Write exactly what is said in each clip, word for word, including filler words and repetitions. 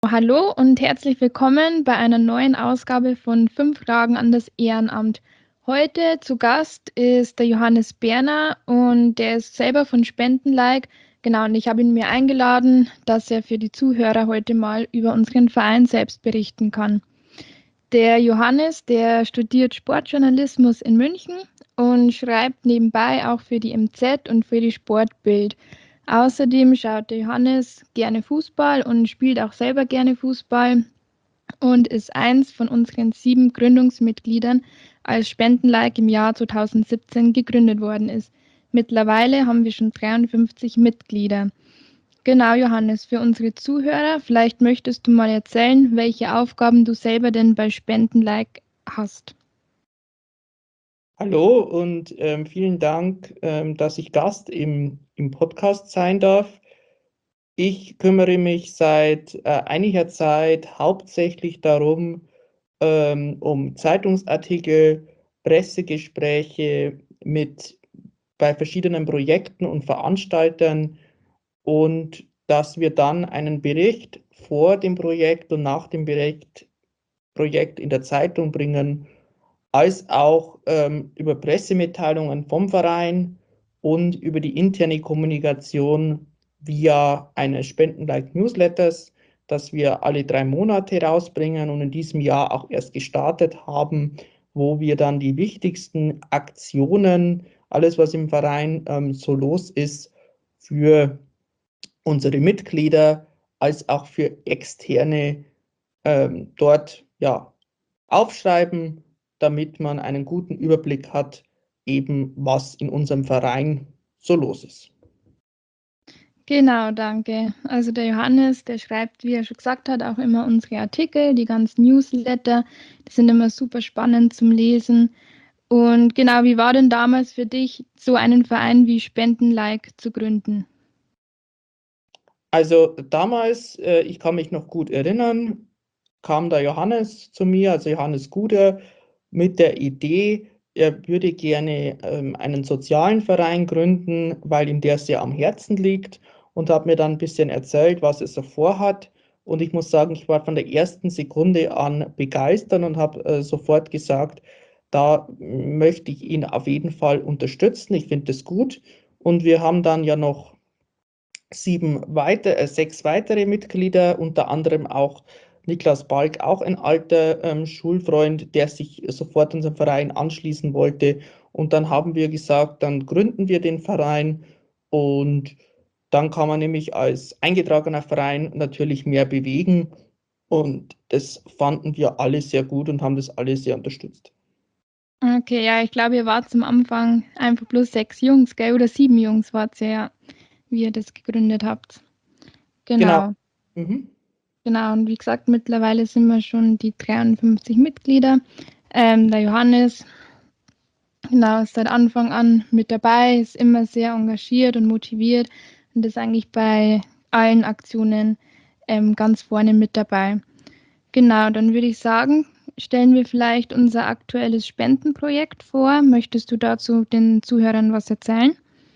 Hallo und herzlich willkommen bei einer neuen Ausgabe von fünf Fragen an das Ehrenamt. Heute zu Gast ist der Johannes Berner und der ist selber von Spendenlike. Genau, und ich habe ihn mir eingeladen, dass er für die Zuhörer heute mal über unseren Verein selbst berichten kann. Der Johannes, der studiert Sportjournalismus in München und schreibt nebenbei auch für die M Z und für die Sportbild. Außerdem schaut der Johannes gerne Fußball und spielt auch selber gerne Fußball und ist eins von unseren sieben Gründungsmitgliedern, als Spendenlike im Jahr zweitausendsiebzehn gegründet worden ist. Mittlerweile haben wir schon dreiundfünfzig Mitglieder. Genau, Johannes, für unsere Zuhörer, vielleicht möchtest du mal erzählen, welche Aufgaben du selber denn bei Spendenlike hast. Hallo und ähm, vielen Dank, ähm, dass ich Gast im, im Podcast sein darf. Ich kümmere mich seit äh, einiger Zeit hauptsächlich darum, ähm, um Zeitungsartikel, Pressegespräche mit bei verschiedenen Projekten und Veranstaltern und dass wir dann einen Bericht vor dem Projekt und nach dem Bericht, Projekt in der Zeitung bringen, als auch ähm, über Pressemitteilungen vom Verein und über die interne Kommunikation via eines Spenden-Like-Newsletters, das wir alle drei Monate rausbringen und in diesem Jahr auch erst gestartet haben, wo wir dann die wichtigsten Aktionen, alles was im Verein ähm, so los ist, für unsere Mitglieder als auch für Externe ähm, dort ja, aufschreiben, damit man einen guten Überblick hat, eben was in unserem Verein so los ist. Genau, danke. Also der Johannes, der schreibt, wie er schon gesagt hat, auch immer unsere Artikel, die ganzen Newsletter. Die sind immer super spannend zum Lesen. Und genau, wie war denn damals für dich, so einen Verein wie Spendenlike zu gründen? Also damals, äh, ich kann mich noch gut erinnern, kam der Johannes zu mir, also Johannes Guder, mit der Idee, er würde gerne ähm, einen sozialen Verein gründen, weil ihm der sehr am Herzen liegt und hat mir dann ein bisschen erzählt, was er so vorhat. Und ich muss sagen, ich war von der ersten Sekunde an begeistert und habe äh, sofort gesagt, da möchte ich ihn auf jeden Fall unterstützen. Ich finde das gut. Und wir haben dann ja noch sieben weiter, äh, sechs weitere Mitglieder, unter anderem auch Niklas Balk, auch ein alter ähm, Schulfreund, der sich sofort unserem Verein anschließen wollte. Und dann haben wir gesagt, dann gründen wir den Verein und dann kann man nämlich als eingetragener Verein natürlich mehr bewegen. Und das fanden wir alle sehr gut und haben das alle sehr unterstützt. Okay, ja, ich glaube, ihr wart zum Anfang einfach bloß sechs Jungs, gell? Oder sieben Jungs wart ihr ja, wie ihr das gegründet habt. Genau. Genau, Mhm. genau. Und wie gesagt, mittlerweile sind wir schon die dreiundfünfzig Mitglieder. Ähm, der Johannes, genau, ist seit Anfang an mit dabei, ist immer sehr engagiert und motiviert und ist eigentlich bei allen Aktionen ähm, ganz vorne mit dabei. Genau, dann würde ich sagen, stellen wir vielleicht unser aktuelles Spendenprojekt vor. Möchtest du dazu den Zuhörern was erzählen?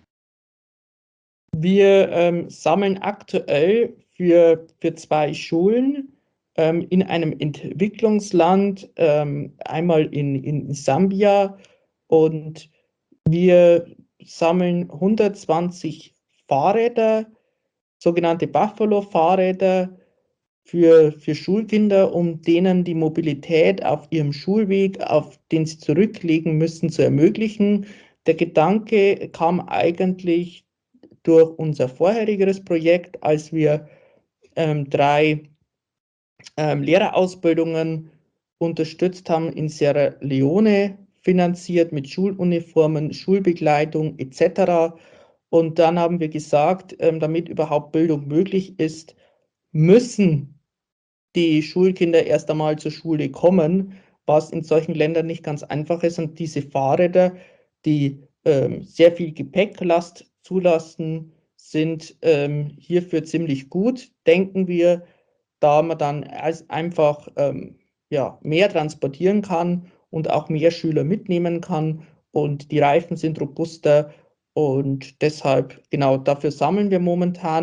Wir ähm, sammeln aktuell für, für zwei Schulen ähm, in einem Entwicklungsland, ähm, einmal in, in Sambia, und wir sammeln hundertzwanzig Fahrräder, sogenannte Buffalo-Fahrräder für, für Schulkinder, um denen die Mobilität auf ihrem Schulweg, auf den sie zurücklegen müssen, zu ermöglichen. Der Gedanke kam eigentlich durch unser vorheriges Projekt, als wir ähm, drei ähm, Lehrerausbildungen unterstützt haben in Sierra Leone, finanziert mit Schuluniformen, Schulbegleitung et cetera. Und dann haben wir gesagt, ähm, damit überhaupt Bildung möglich ist, müssen die Schulkinder erst einmal zur Schule kommen, was in solchen Ländern nicht ganz einfach ist. Und diese Fahrräder, die ähm, sehr viel Gepäcklast zulassen, sind ähm, hierfür ziemlich gut, denken wir, da man dann als einfach ähm, ja, mehr transportieren kann und auch mehr Schüler mitnehmen kann. Und die Reifen sind robuster und deshalb, genau dafür sammeln wir momentan.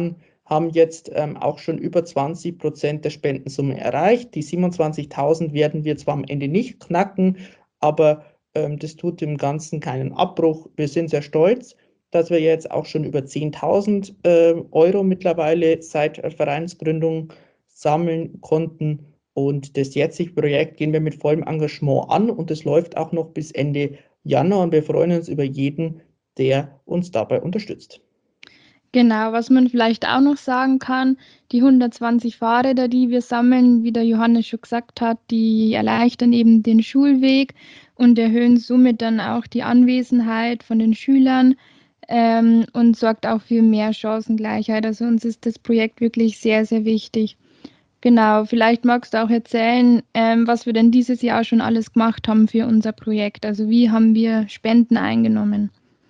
haben jetzt ähm, auch schon über zwanzig Prozent der Spendensumme erreicht. Die siebenundzwanzigtausend werden wir zwar am Ende nicht knacken, aber ähm, das tut dem Ganzen keinen Abbruch. Wir sind sehr stolz, dass wir jetzt auch schon über zehntausend äh, Euro mittlerweile seit Vereinsgründung sammeln konnten. Und das jetzige Projekt gehen wir mit vollem Engagement an und es läuft auch noch bis Ende Januar und wir freuen uns über jeden, der uns dabei unterstützt. Genau, was man vielleicht auch noch sagen kann, die hundertzwanzig Fahrräder, die wir sammeln, wie der Johannes schon gesagt hat, die erleichtern eben den Schulweg und erhöhen somit dann auch die Anwesenheit von den Schülern ähm, und sorgt auch für mehr Chancengleichheit. Also uns ist das Projekt wirklich sehr, sehr wichtig. Genau, vielleicht magst du auch erzählen, ähm, was wir denn dieses Jahr schon alles gemacht haben für unser Projekt. Also wie haben wir Spenden eingenommen?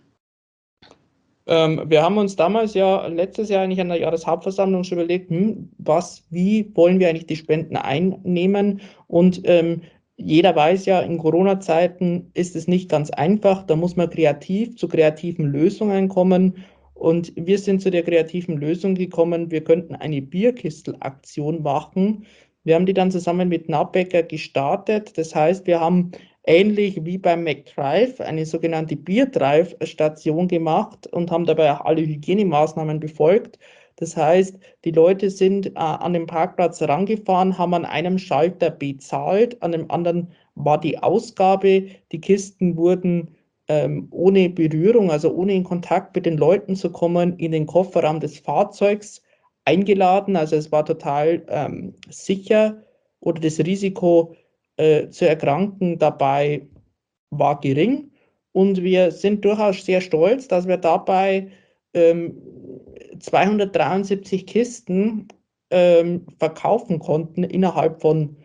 Ähm, wir haben uns damals ja letztes Jahr eigentlich an der Jahreshauptversammlung schon überlegt, hm, was, wie wollen wir eigentlich die Spenden einnehmen? Und ähm, jeder weiß ja, in Corona-Zeiten ist es nicht ganz einfach. Da muss man kreativ zu kreativen Lösungen kommen. Und wir sind zu der kreativen Lösung gekommen, wir könnten eine Bierkistel-Aktion machen. Wir haben die dann zusammen mit Nabecker gestartet. Das heißt, wir haben ähnlich wie beim McDrive eine sogenannte Bier-Drive-Station gemacht und haben dabei auch alle Hygienemaßnahmen befolgt. Das heißt, die Leute sind äh, an den Parkplatz rangefahren, haben an einem Schalter bezahlt, an dem anderen war die Ausgabe. Die Kisten wurden ähm, ohne Berührung, also ohne in Kontakt mit den Leuten zu kommen, in den Kofferraum des Fahrzeugs eingeladen. Also es war total ähm, sicher oder das Risiko äh, zu erkranken dabei war gering. Und wir sind durchaus sehr stolz, dass wir dabei ähm, zweihundertdreiundsiebzig Kisten ähm, verkaufen konnten innerhalb von,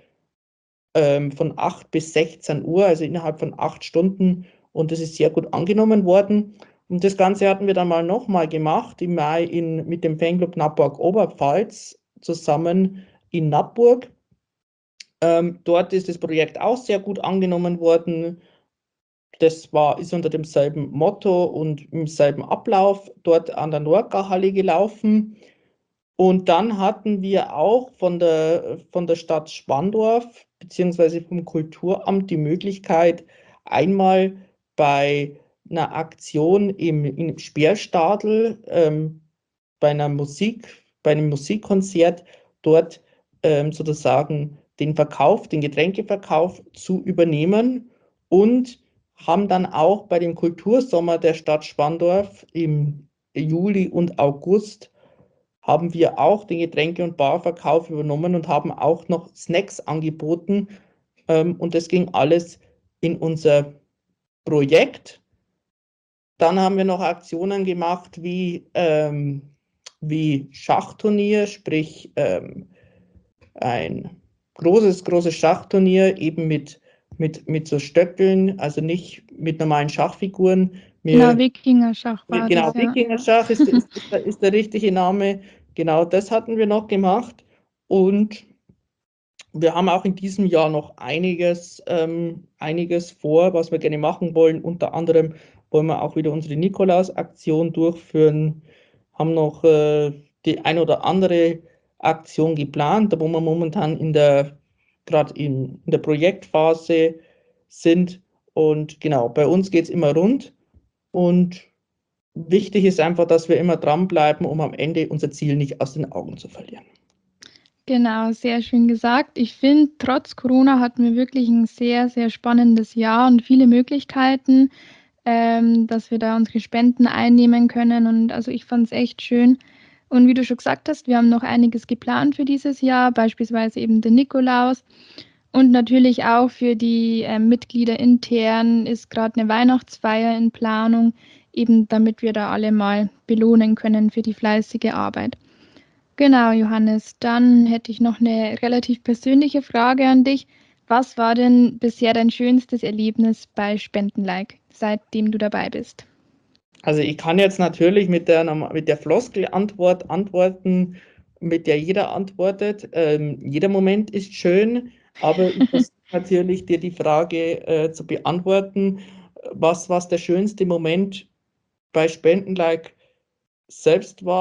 ähm, von acht bis sechzehn Uhr, also innerhalb von acht Stunden. Und das ist sehr gut angenommen worden. Und das Ganze hatten wir dann mal nochmal gemacht im Mai in, mit dem Fanclub Nappburg Oberpfalz zusammen in Nappburg. Ähm, dort ist das Projekt auch sehr gut angenommen worden. Das war, ist unter demselben Motto und im selben Ablauf dort an der Norca-Halle gelaufen. Und dann hatten wir auch von der, von der Stadt Spandorf beziehungsweise vom Kulturamt die Möglichkeit, einmal bei einer Aktion im, im Speerstadel, ähm, bei einer Musik, bei einem Musikkonzert dort ähm, sozusagen den Verkauf, den Getränkeverkauf zu übernehmen und haben dann auch bei dem Kultursommer der Stadt Spandorf im Juli und August haben wir auch den Getränke- und Barverkauf übernommen und haben auch noch Snacks angeboten. Ähm, und das ging alles in unser Projekt. Dann haben wir noch Aktionen gemacht wie, ähm, wie Schachturnier, sprich ähm, ein großes, großes Schachturnier eben mit, mit, mit so Stöckeln, also nicht mit normalen Schachfiguren. Genau, Wir, Wikingerschach war genau, das, ja. Wikingerschach ist, ist, ist, der, ist der richtige Name. Genau das hatten wir noch gemacht. Und wir haben auch in diesem Jahr noch einiges, ähm, einiges vor, was wir gerne machen wollen. Unter anderem wollen wir auch wieder unsere Nikolaus-Aktion durchführen, haben noch äh, die ein oder andere Aktion geplant, da wo wir momentan in der, gerade in, in der Projektphase sind. Und genau, bei uns geht es immer rund. Und wichtig ist einfach, dass wir immer dranbleiben, um am Ende unser Ziel nicht aus den Augen zu verlieren. Genau, sehr schön gesagt. Ich finde, trotz Corona hatten wir wirklich ein sehr, sehr spannendes Jahr und viele Möglichkeiten, ähm, dass wir da unsere Spenden einnehmen können. Und also ich fand es echt schön. Und wie du schon gesagt hast, wir haben noch einiges geplant für dieses Jahr, beispielsweise eben den Nikolaus. Und natürlich auch für die äh, Mitglieder intern ist gerade eine Weihnachtsfeier in Planung, eben damit wir da alle mal belohnen können für die fleißige Arbeit. Genau, Johannes. Dann hätte ich noch eine relativ persönliche Frage an dich. Was war denn bisher dein schönstes Erlebnis bei Spendenlike, seitdem du dabei bist? Also ich kann jetzt natürlich mit der, mit der Floskelantwort antworten, mit der jeder antwortet. Ähm, jeder Moment ist schön, aber ich versuche natürlich dir die Frage äh, zu beantworten, was, was der schönste Moment bei Spendenlike selbst war.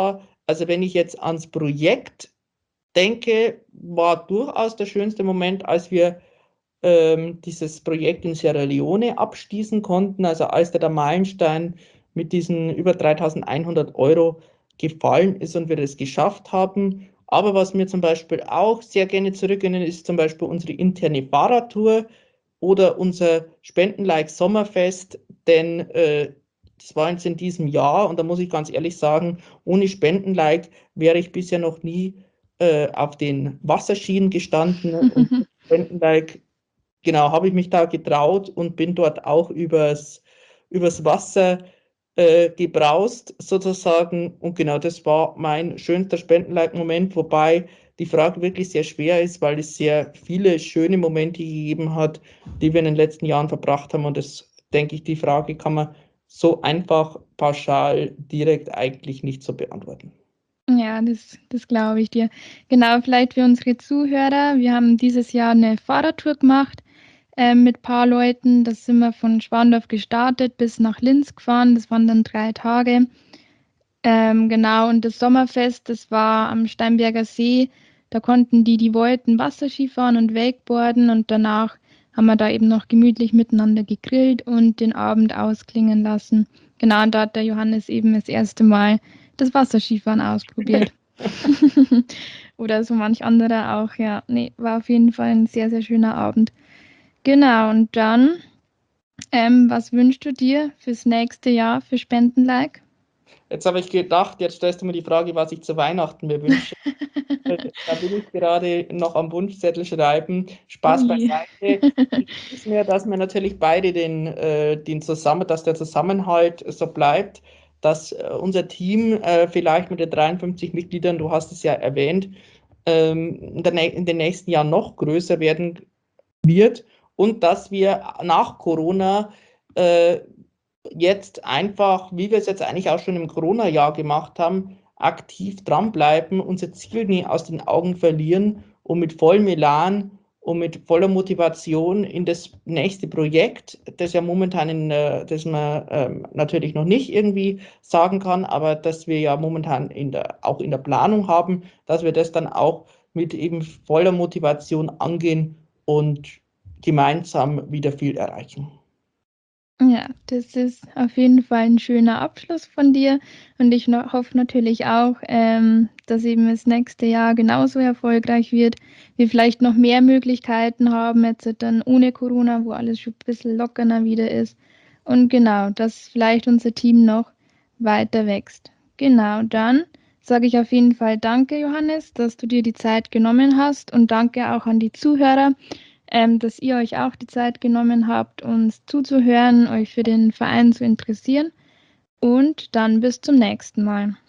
Also wenn ich jetzt ans Projekt denke, war durchaus der schönste Moment, als wir ähm, dieses Projekt in Sierra Leone abschließen konnten, also als da der Meilenstein mit diesen über dreitausendeinhundert Euro gefallen ist und wir das geschafft haben. Aber was mir zum Beispiel auch sehr gerne zurückerinnern, ist zum Beispiel unsere interne Fahrradtour oder unser Spenden-like Sommerfest, denn äh, das war jetzt in diesem Jahr und da muss ich ganz ehrlich sagen, ohne Spenden-like wäre ich bisher noch nie äh, auf den Wasserschienen gestanden und Spenden-like, genau, habe ich mich da getraut und bin dort auch übers, übers Wasser äh, gebraust sozusagen. Und genau das war mein schönster Spenden-like-Moment, wobei die Frage wirklich sehr schwer ist, weil es sehr viele schöne Momente gegeben hat, die wir in den letzten Jahren verbracht haben. Und das, denke ich, die Frage kann man so einfach pauschal direkt eigentlich nicht so beantworten. Ja, das, das glaube ich dir. Genau, vielleicht für unsere Zuhörer. Wir haben dieses Jahr eine Fahrradtour gemacht äh, mit ein paar Leuten. Da sind wir von Schwandorf gestartet bis nach Linz gefahren. Das waren dann drei Tage. Ähm, genau, und das Sommerfest, das war am Steinberger See. Da konnten die, die wollten, Wasserski fahren und Wakeboarden. Und danach haben wir da eben noch gemütlich miteinander gegrillt und den Abend ausklingen lassen. Genau, und da hat der Johannes eben das erste Mal das Wasserskifahren ausprobiert. Oder so manch anderer auch, ja. Nee, war auf jeden Fall ein sehr, sehr schöner Abend. Genau, und dann, ähm, was wünschst du dir fürs nächste Jahr für Spenden-like? Jetzt habe ich gedacht, jetzt stellst du mir die Frage, was ich zu Weihnachten mir wünsche. Da bin ich gerade noch am Wunschzettel schreiben. Spaß Ui. beiseite. Ich wünsche mir, dass wir natürlich beide den, äh, den zusammen, dass der Zusammenhalt so bleibt, dass äh, unser Team äh, vielleicht mit den dreiundfünfzig Mitgliedern, du hast es ja erwähnt, ähm, in, der, in den nächsten Jahren noch größer werden wird und dass wir nach Corona äh, jetzt einfach, wie wir es jetzt eigentlich auch schon im Corona-Jahr gemacht haben, aktiv dranbleiben, unser Ziel nie aus den Augen verlieren und mit vollem Elan und mit voller Motivation in das nächste Projekt, das ja momentan in, äh, das man ähm, natürlich noch nicht irgendwie sagen kann, aber das wir ja momentan in der, auch in der Planung haben, dass wir das dann auch mit eben voller Motivation angehen und gemeinsam wieder viel erreichen. Ja, das ist auf jeden Fall ein schöner Abschluss von dir und ich no hoffe natürlich auch, ähm, dass eben das nächste Jahr genauso erfolgreich wird, wir vielleicht noch mehr Möglichkeiten haben jetzt dann ohne Corona, wo alles schon ein bisschen lockerer wieder ist und genau, dass vielleicht unser Team noch weiter wächst. Genau, dann sage ich auf jeden Fall danke, Johannes, dass du dir die Zeit genommen hast und danke auch an die Zuhörer, ähm, dass ihr euch auch die Zeit genommen habt, uns zuzuhören, euch für den Verein zu interessieren. Und dann bis zum nächsten Mal.